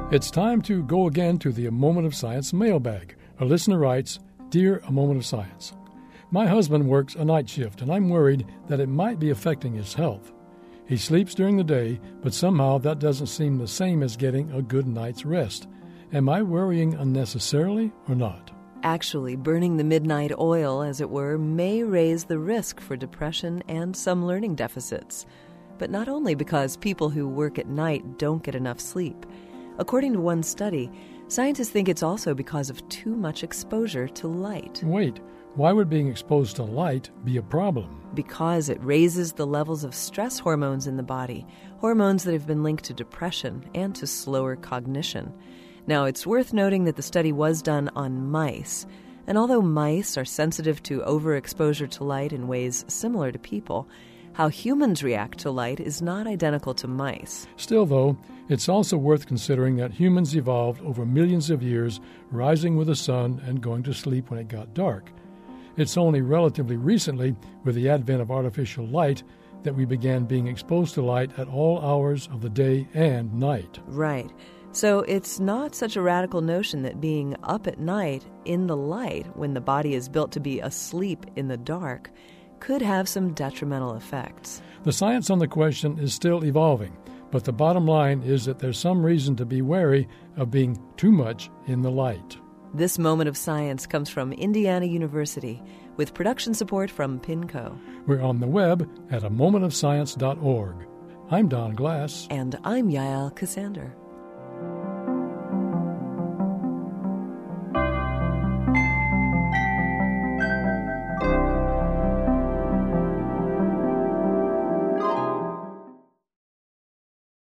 It's time to go again to the A Moment of Science mailbag. A listener writes, Dear A Moment of Science, my husband works a night shift, and I'm worried that it might be affecting his health. He sleeps during the day, but somehow that doesn't seem the same as getting a good night's rest. Am I worrying unnecessarily or not? Actually, burning the midnight oil, as it were, may raise the risk for depression and some learning deficits. But not only because people who work at night don't get enough sleep. According to one study, scientists think it's also because of too much exposure to light. Wait, why would being exposed to light be a problem? Because it raises the levels of stress hormones in the body, hormones that have been linked to depression and to slower cognition. Now, it's worth noting that the study was done on mice, and although mice are sensitive to overexposure to light in ways similar to people, how humans react to light is not identical to mice. Still, though, it's also worth considering that humans evolved over millions of years, rising with the sun and going to sleep when it got dark. It's only relatively recently, with the advent of artificial light, that we began being exposed to light at all hours of the day and night. Right. So it's not such a radical notion that being up at night in the light, when the body is built to be asleep in the dark, could have some detrimental effects. The science on the question is still evolving, but the bottom line is that there's some reason to be wary of being too much in the light. This Moment of Science comes from Indiana University, with production support from PINCO. We're on the web at amomentofscience.org. I'm Don Glass. And I'm Yael Cassander.